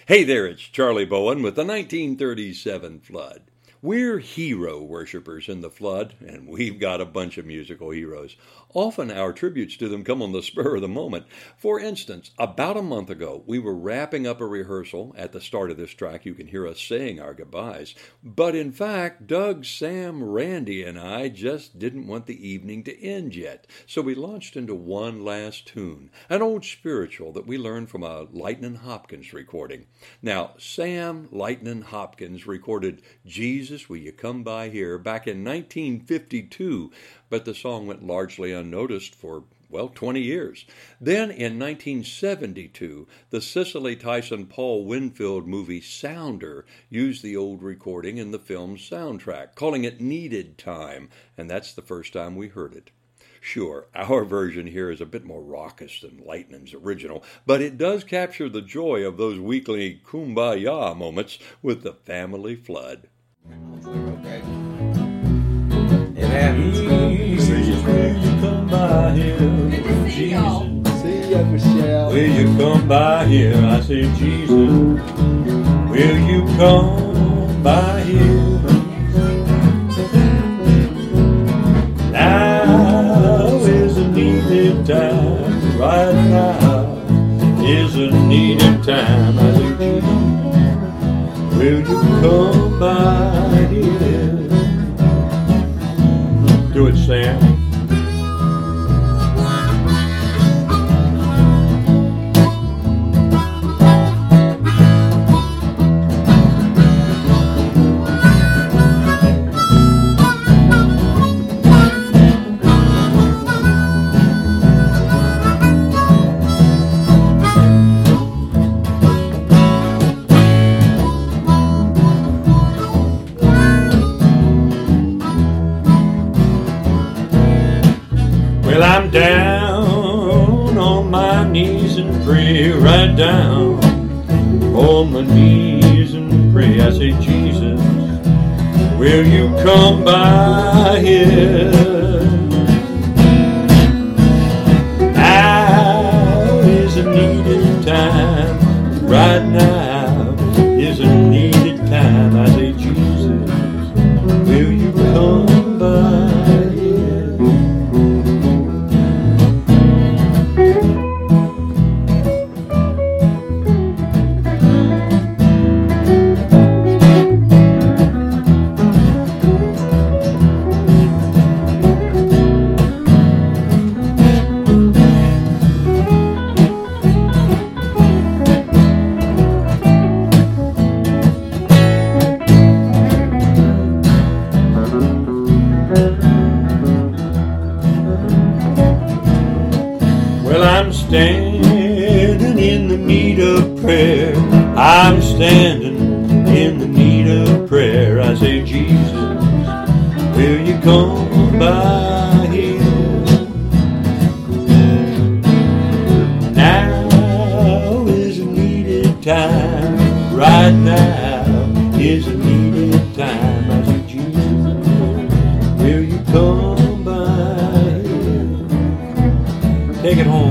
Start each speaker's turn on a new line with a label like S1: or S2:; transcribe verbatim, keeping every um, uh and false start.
S1: Hey there, it's Charlie Bowen with the nineteen thirty-seven Flood. We're hero worshippers in the Flood, and we've got a bunch of musical heroes. Often our tributes to them come on the spur of the moment. For instance, about a month ago, we were wrapping up a rehearsal. At the start of this track, you can hear us saying our goodbyes. But in fact, Doug, Sam, Randy, and I just didn't want the evening to end yet. So we launched into one last tune, an old spiritual that we learned from a Lightnin' Hopkins recording. Now, Sam Lightnin' Hopkins recorded Jesus, Will You Come By Here back in nineteen fifty-two, but the song went largely unnoticed for, well, twenty years. Then in nineteen seventy-two, the Cicely Tyson Paul Winfield movie Sounder used the old recording in the film's soundtrack, calling it Needed Time, and that's the first time we heard it. Sure, our version here is a bit more raucous than Lightnin's original, but it does capture the joy of those weekly kumbaya moments with the family Flood.
S2: Okay. It happens.
S3: Jesus, will you come by here?
S4: Good to see y'all.
S3: Jesus,
S2: See ya, Michelle.
S3: will you come by here? I say, Jesus, will you come by here? Now is a needed time, right now is a needed time. I say, Jesus, will you come by here? Do it, Sam. Well, I'm down on my knees and pray, right down on my knees and pray. I say, Jesus, will you come by here? Now is a needed time, right now is a needed time. I say, Jesus, will you come by? I'm standing in the need of prayer. I'm standing in the need of prayer. I say, Jesus, will you come by here? Now is a needed time. Right now is a needed time. I say, Jesus, will you come by here? Take it home.